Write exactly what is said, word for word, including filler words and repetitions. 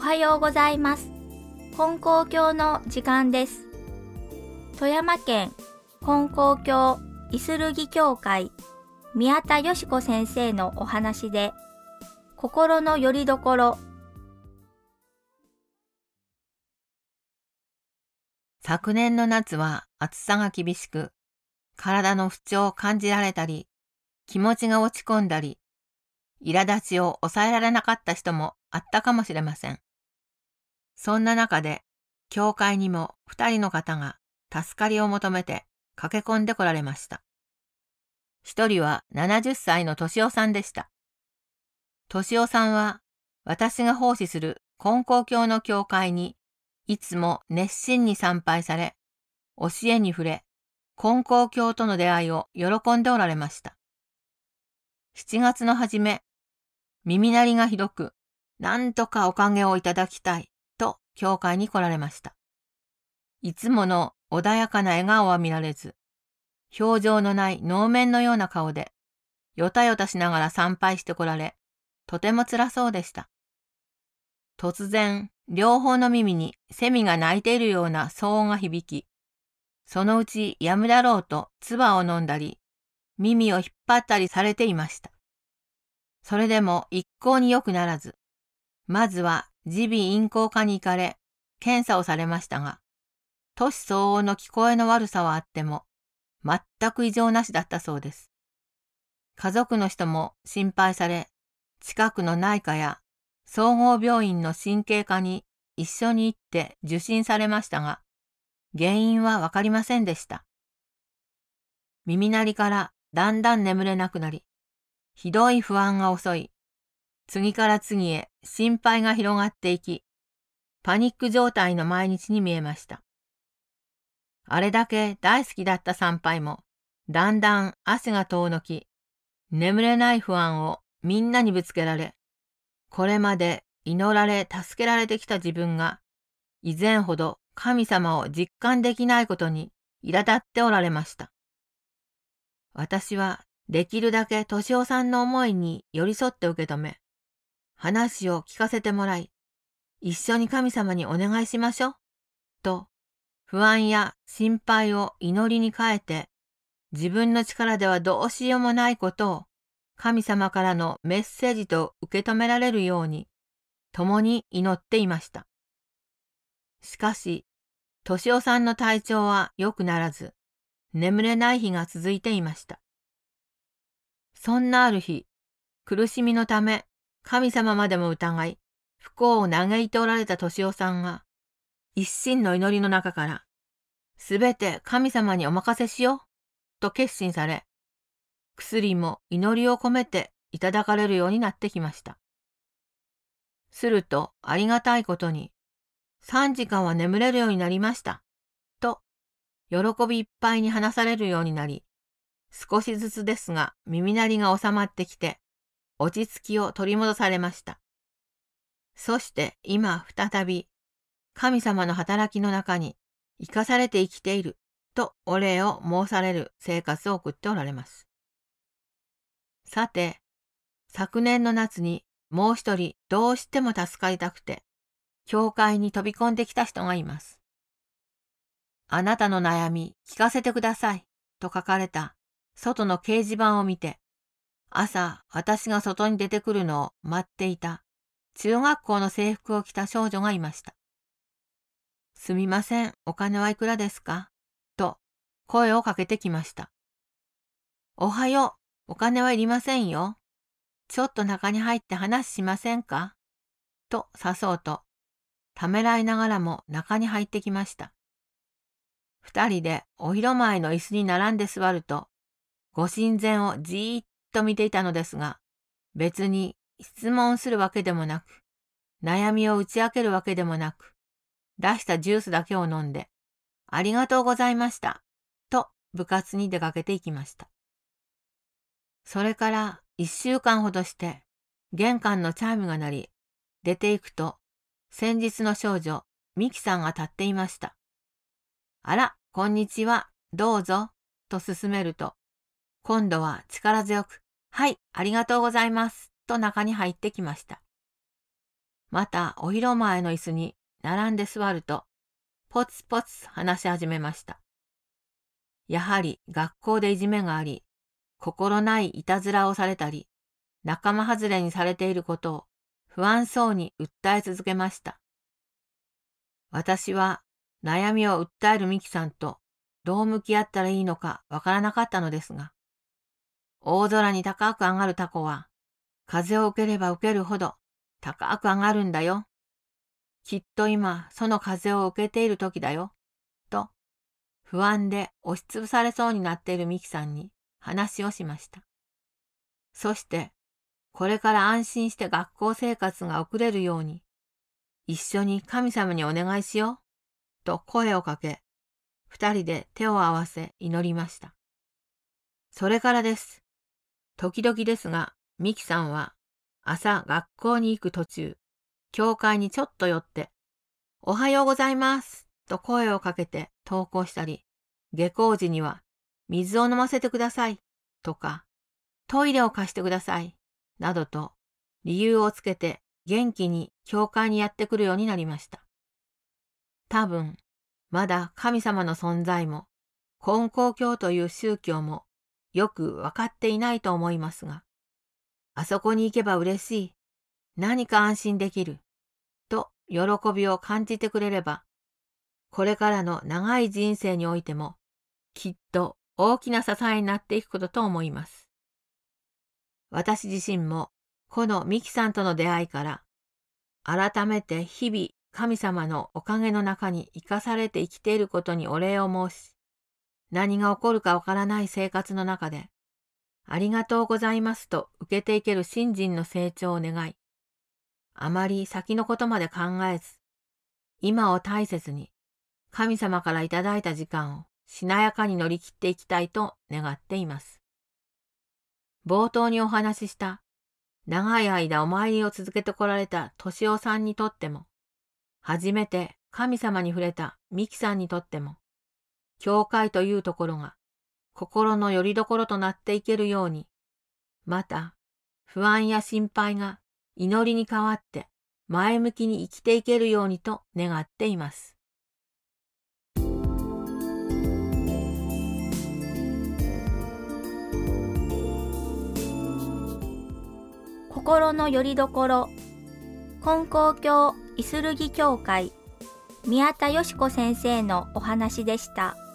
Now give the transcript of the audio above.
はようございます。金光教の時間です。富山県金光教いするぎ教会宮田よし子先生のお話で、心の拠り所。 昨年の夏は暑さが厳しく、体の不調を感じられたり、気持ちが落ち込んだり、苛立ちを抑えられなかった人もあったかもしれません。そんな中で、教会にも二人の方が助かりを求めて駆け込んでこられました。一人はななじゅっさいの敏夫さんでした。敏夫さんは、私が奉仕する金光教の教会にいつも熱心に参拝され、教えに触れ、金光教との出会いを喜んでおられました。しちがつの初め、耳鳴りがひどく、なんとかおかげをいただきたいと教会に来られました。いつもの穏やかな笑顔は見られず、表情のない能面のような顔で、よたよたしながら参拝してこられ、とても辛そうでした。突然、両方の耳にセミが鳴いているような騒音が響き、そのうちやむだろうと唾を飲んだり、耳を引っ張ったりされていました。それでも一向に良くならず、まずは耳鼻咽喉科に行かれ、検査をされましたが、年相応の聞こえの悪さはあっても、全く異常なしだったそうです。家族の人も心配され、近くの内科や総合病院の神経科に一緒に行って受診されましたが、原因はわかりませんでした。耳鳴りからだんだん眠れなくなり、ひどい不安が襲い、次から次へ心配が広がっていき、パニック状態の毎日に見えました。あれだけ大好きだった参拝も、だんだん足が遠のき、眠れない不安をみんなにぶつけられ、これまで祈られ助けられてきた自分が、以前ほど神様を実感できないことに苛立っておられました。私はできるだけ敏夫さんの思いに寄り添って受け止め、話を聞かせてもらい、一緒に神様にお願いしましょう、と不安や心配を祈りに変えて、自分の力ではどうしようもないことを神様からのメッセージと受け止められるように、共に祈っていました。しかし、敏夫さんの体調は良くならず、眠れない日が続いていました。そんなある日、苦しみのため神様までも疑い、不幸を嘆いておられた敏夫さんが、一心の祈りの中から、すべて神様にお任せしよう、と決心され、薬も祈りを込めていただかれるようになってきました。するとありがたいことに、さんじかんは眠れるようになりました、と喜びいっぱいに話されるようになり、少しずつですが耳鳴りが収まってきて、落ち着きを取り戻されました。そして今再び、神様の働きの中に生かされて生きている、とお礼を申される生活を送っておられます。さて、昨年の夏にもう一人どうしても助かりたくて、教会に飛び込んできた人がいます。あなたの悩み聞かせてください、と書かれた外の掲示板を見て、朝私が外に出てくるのを待っていた中学校の制服を着た少女がいました。すみません、お金はいくらですか、と声をかけてきました。おはよう、お金はいりませんよ。ちょっと中に入って話しませんか、と誘うと、ためらいながらも中に入ってきました。二人でお広前の椅子に並んで座ると、ご神前をじーっと見ていたのですが、別に質問するわけでもなく、悩みを打ち明けるわけでもなく、出したジュースだけを飲んで、ありがとうございました、と部活に出かけていきました。それから一週間ほどして、玄関のチャイムが鳴り、出ていくと、先日の少女、ミキさんが立っていました。あら、こんにちは、どうぞ、と勧めると、今度は力強く、はい、ありがとうございます、と中に入ってきました。 またお広間への椅子に並んで座ると、ポツポツ話し始めました。やはり学校でいじめがあり、心ないいたずらをされたり、仲間外れにされていることを不安そうに訴え続けました。私は悩みを訴えるミキさんとどう向き合ったらいいのかわからなかったのですが、大空に高く上がるタコは、風を受ければ受けるほど高く上がるんだよ。きっと今その風を受けている時だよ。と、不安で押しつぶされそうになっているミキさんに話をしました。そして、これから安心して学校生活が送れるように、一緒に神様にお願いしよう。と声をかけ、二人で手を合わせ祈りました。それからです。時々ですが、ミキさんは朝学校に行く途中、教会にちょっと寄って、おはようございますと声をかけて登校したり、下校時には水を飲ませてくださいとか、トイレを貸してくださいなどと理由をつけて元気に教会にやってくるようになりました。多分、まだ神様の存在も、根高教という宗教もよくわかっていないと思いますが、あそこに行けば嬉しい、何か安心できる、と喜びを感じてくれれば、これからの長い人生においても、きっと大きな支えになっていくことと思います。私自身も、このミキさんとの出会いから、改めて日々神様のおかげの中に生かされて生きていることにお礼を申し、何が起こるかわからない生活の中で、ありがとうございますと受けていける信心の成長を願い、あまり先のことまで考えず、今を大切に、神様からいただいた時間をしなやかに乗り切っていきたいと願っています。冒頭にお話しした、長い間お参りを続けてこられたとしおさんにとっても、初めて神様に触れたミキさんにとっても、教会というところが心の拠り所となっていけるように、また不安や心配が祈りに変わって前向きに生きていけるようにと願っています。 心の拠り所、金光教いするぎ教会、宮田よし子先生のお話でした。